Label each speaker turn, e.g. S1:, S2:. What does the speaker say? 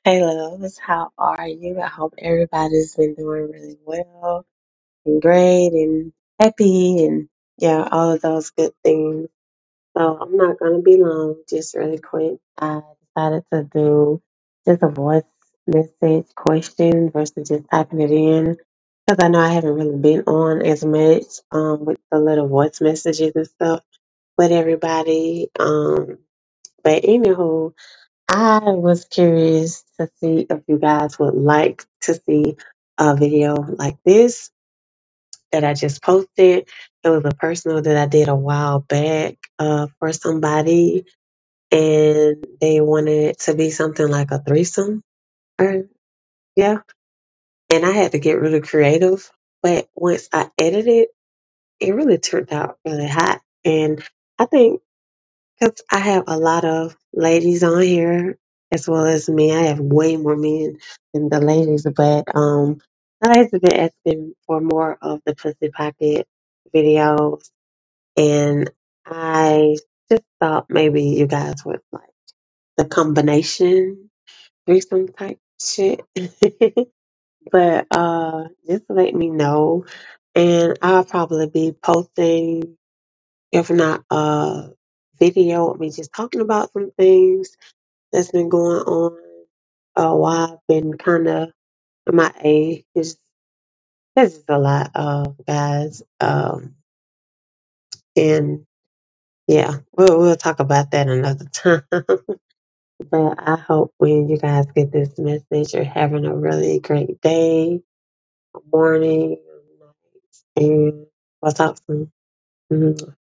S1: Hey loves, how are you? I hope everybody's been doing really well and great and happy and yeah, all of those good things. So I'm not gonna be long, just really quick. I decided to do just a voice message question versus just typing it in because I know I haven't really been on as much with the little voice messages and stuff with everybody. But anywho, I was curious to see if you guys would like to see a video like this that I just posted. It was a personal that I did a while back for somebody, and they wanted it to be something like a threesome. Or, yeah, and I had to get really creative. But once I edited, it really turned out really hot. And I think because I have a lot of ladies on here as well as me. I have way more men than the ladies, but the ladies have been asking for more of the pussy pocket videos, and I just thought maybe you guys would like the combination threesome type shit. But just let me know, and I'll probably be posting if not video of me just talking about some things that's been going on while I've been kind of my age. This is a lot, guys. And yeah, we'll talk about that another time. But I hope when you guys get this message, you're having a really great day, morning, night, and we'll talk soon. Mhm.